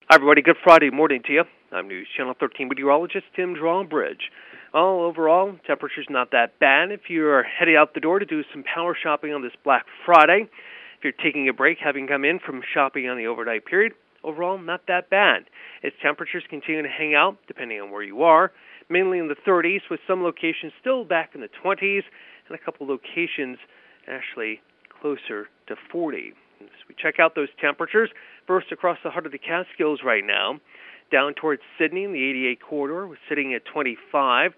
Hi, everybody. Good Friday morning to you. I'm News Channel 13 meteorologist Tim Drawbridge. Well, overall, temperature's not that bad if you're heading out the door to do some power shopping on this Black Friday. If you're taking a break, having come in from shopping on the overnight period, overall, not that bad. As temperatures continue to hang out, depending on where you are, mainly in the 30s, with some locations still back in the 20s, and a couple locations actually closer to 40. As we check out those temperatures, first across the heart of the Catskills right now, down towards Sydney in the 88 corridor, we're sitting at 25,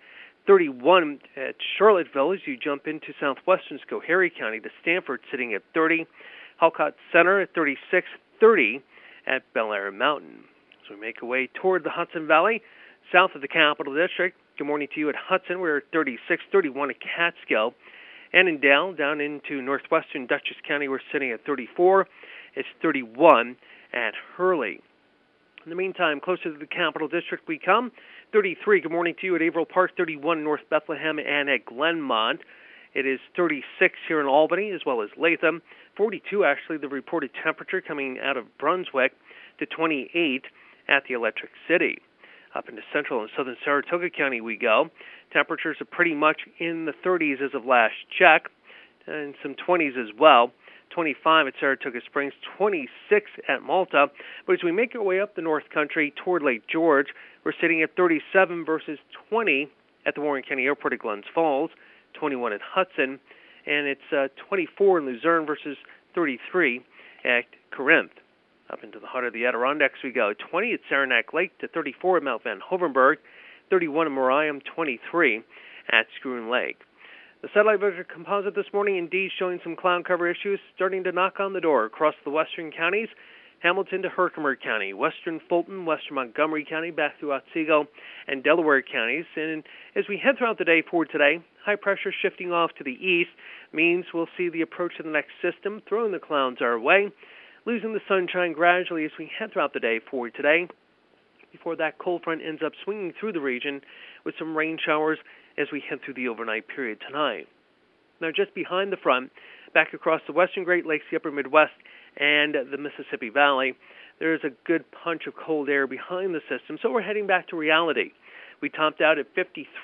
31 at Charlottesville as you jump into southwestern Schoharie County to Stanford, sitting at 30, Halcott Center at 36, 30 at Bel Air Mountain. As we make our way toward the Hudson Valley, south of the Capital District, good morning to you at Hudson. We're at 36, 31 at Catskill. Annandale, down into northwestern Dutchess County, we're sitting at 34. It's 31 at Hurley. In the meantime, closer to the Capital District we come. 33, good morning to you at Averill Park, 31 North Bethlehem and at Glenmont. It is 36 here in Albany as well as Latham. 42, actually, the reported temperature coming out of Brunswick to 28 at the Electric City. Up into central and southern Saratoga County we go. Temperatures are pretty much in the 30s as of last check, and some 20s as well. 25 at Saratoga Springs, 26 at Malta. But as we make our way up the North Country toward Lake George, we're sitting at 37 versus 20 at the Warren County Airport at Glens Falls, 21 at Hudson, and it's 24 in Luzerne versus 33 at Corinth. Up into the heart of the Adirondacks we go. 20 at Saranac Lake to 34 at Mount Van Hoevenberg, 31 in Moriam, 23 at Schroon Lake. The satellite vector composite this morning indeed showing some cloud cover issues starting to knock on the door across the western counties, Hamilton to Herkimer County, western Fulton, western Montgomery County, back through Otsego and Delaware counties. And as we head throughout the day for today, high pressure shifting off to the east means we'll see the approach of the next system, throwing the clouds our way, losing the sunshine gradually as we head throughout the day for today, before that cold front ends up swinging through the region with some rain showers as we head through the overnight period tonight. Now, just behind the front, back across the western Great Lakes, the upper Midwest, and the Mississippi Valley, there is a good punch of cold air behind the system, so we're heading back to reality. We topped out at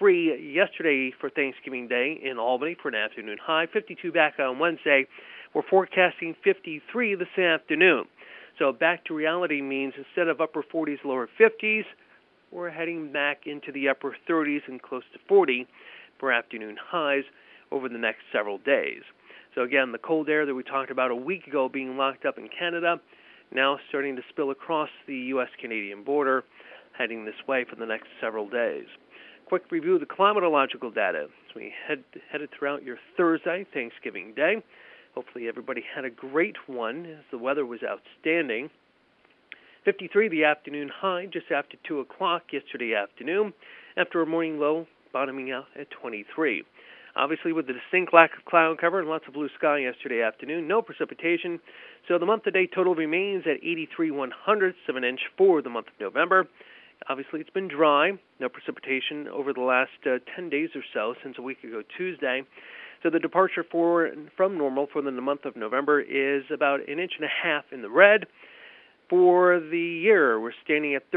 53 yesterday for Thanksgiving Day in Albany for an afternoon high, 52 back on Wednesday. We're forecasting 53 this afternoon. So back to reality means instead of upper 40s, lower 50s, we're heading back into the upper 30s and close to 40 for afternoon highs over the next several days. So again, the cold air that we talked about a week ago being locked up in Canada, now starting to spill across the U.S.-Canadian border, heading this way for the next several days. Quick review of the climatological data as we headed throughout your Thursday, Thanksgiving Day. Hopefully everybody had a great one as the weather was outstanding. 53 the afternoon high just after 2 o'clock yesterday afternoon, after a morning low bottoming out at 23. Obviously with the distinct lack of cloud cover and lots of blue sky yesterday afternoon, no precipitation, so the month-to-date total remains at 83/100ths of an inch for the month of November. Obviously it's been dry, no precipitation over the last 10 days or so since a week ago Tuesday. So the departure from normal for the month of November is about 1.5 inches in the red. For the year, we're standing at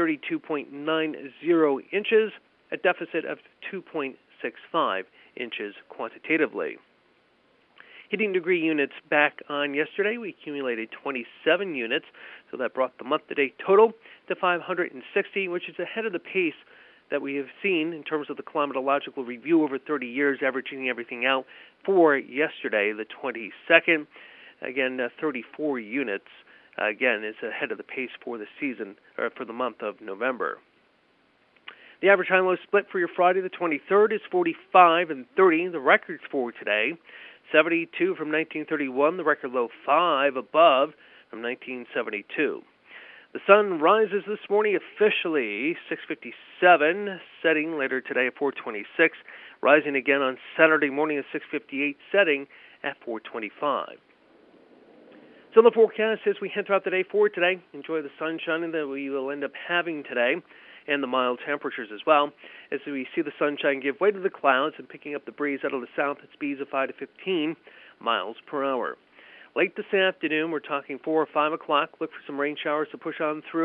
32.90 inches, a deficit of 2.65 inches quantitatively. Heating degree units back on yesterday, we accumulated 27 units, so that brought the month-to-date total to 560, which is ahead of the pace that we have seen in terms of the climatological review over 30 years, averaging everything out for yesterday, the 22nd. Again, 34 units, again, is ahead of the pace for the season, or for the month of November. The average high-low split for your Friday, the 23rd, is 45 and 30. The records for today, 72 from 1931. The record low 5 above from 1972. The sun rises this morning officially 6:57, setting later today at 4:26, rising again on Saturday morning at 6:58, setting at 4:25. So the forecast as we head throughout the day for today, enjoy the sunshine that we will end up having today and the mild temperatures as well, as we see the sunshine give way to the clouds and picking up the breeze out of the south at speeds of 5 to 15 miles per hour. Late this afternoon, we're talking 4 or 5 o'clock. Look for some rain showers to push on through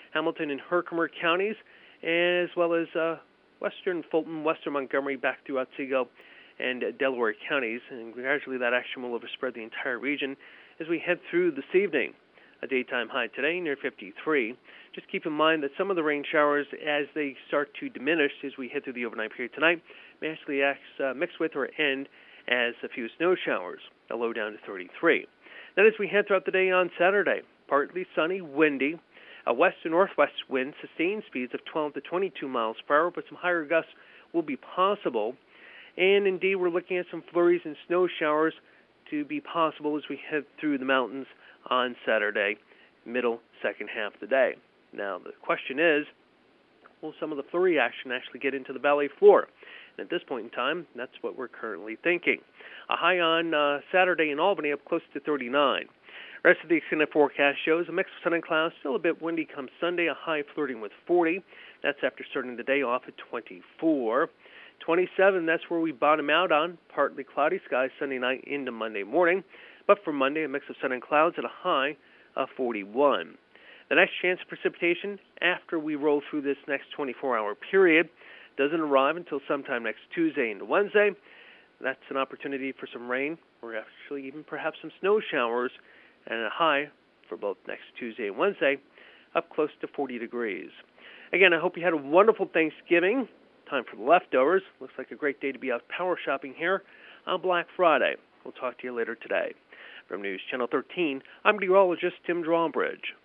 Hamilton and Herkimer counties, as well as western Fulton, western Montgomery, back through Otsego and Delaware counties. And gradually that action will overspread the entire region as we head through this evening. A daytime high today near 53. Just keep in mind that some of the rain showers, as they start to diminish as we head through the overnight period tonight, may actually mix with or end as a few snow showers, a low down to 33. Then as we head throughout the day on Saturday, partly sunny, windy, a west to northwest wind, sustained speeds of 12 to 22 miles per hour, but some higher gusts will be possible. And indeed, we're looking at some flurries and snow showers to be possible as we head through the mountains on Saturday, middle second half of the day. Now, the question is, will some of the flurry action actually get into the valley floor? And at this point in time, that's what we're currently thinking. A high on Saturday in Albany up close to 39. Rest of the extended forecast shows a mix of sun and clouds, still a bit windy come Sunday, a high flirting with 40. That's after starting the day off at 24. 27, that's where we bottom out on. Partly cloudy skies Sunday night into Monday morning. But for Monday, a mix of sun and clouds at a high of 41. The next chance of precipitation after we roll through this next 24-hour period doesn't arrive until sometime next Tuesday into Wednesday. That's an opportunity for some rain, or actually even perhaps some snow showers, and a high for both next Tuesday and Wednesday, up close to 40 degrees. Again, I hope you had a wonderful Thanksgiving. Time for the leftovers. Looks like a great day to be out power shopping here on Black Friday. We'll talk to you later today. From News Channel 13, I'm meteorologist Tim Drawbridge.